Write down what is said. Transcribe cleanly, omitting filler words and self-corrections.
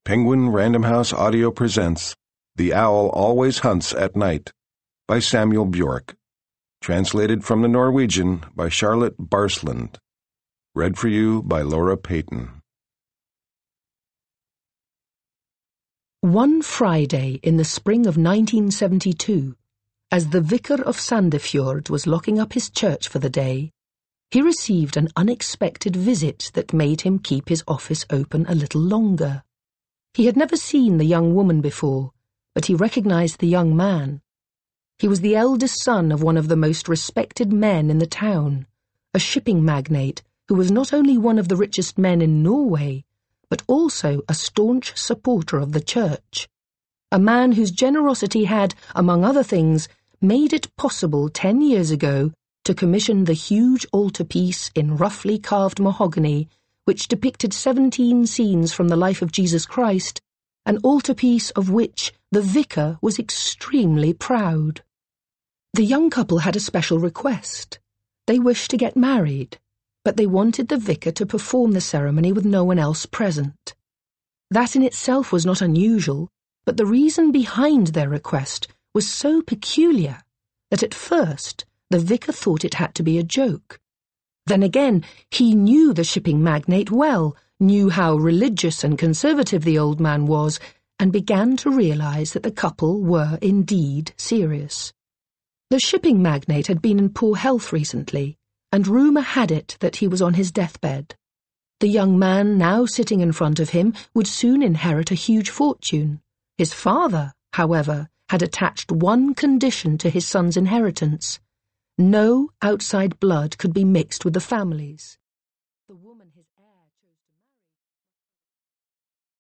Penguin Random House Audio presents The Owl Always Hunts at Night by Samuel Bjork. Translated from the Norwegian by Charlotte Barsland. Read for you by Laura Payton. One Friday in the spring of 1972, as the vicar of Sandefjord was locking up his church for the day, he received an unexpected visit that made him keep his office open a little longer. He had never seen the young woman before, but he recognized the young man. He was the eldest son of one of the most respected men in the town, a shipping magnate who was not only one of the richest men in Norway, but also a staunch supporter of the church. A man whose generosity had, among other things, made it possible 10 years ago to commission the huge altarpiece in roughly carved mahogany which depicted 17 scenes from the life of Jesus Christ, an altarpiece of which the vicar was extremely proud. The young couple had a special request. They wished to get married, but they wanted the vicar to perform the ceremony with no one else present. That in itself was not unusual, but the reason behind their request was so peculiar that at first the vicar thought it had to be a joke. Then again, he knew the shipping magnate well, knew how religious and conservative the old man was, and began to realize that the couple were indeed serious. The shipping magnate had been in poor health recently, and rumor had it that he was on his deathbed. The young man now sitting in front of him would soon inherit a huge fortune. His father, however, had attached one condition to his son's inheritance: no outside blood could be mixed with the family's.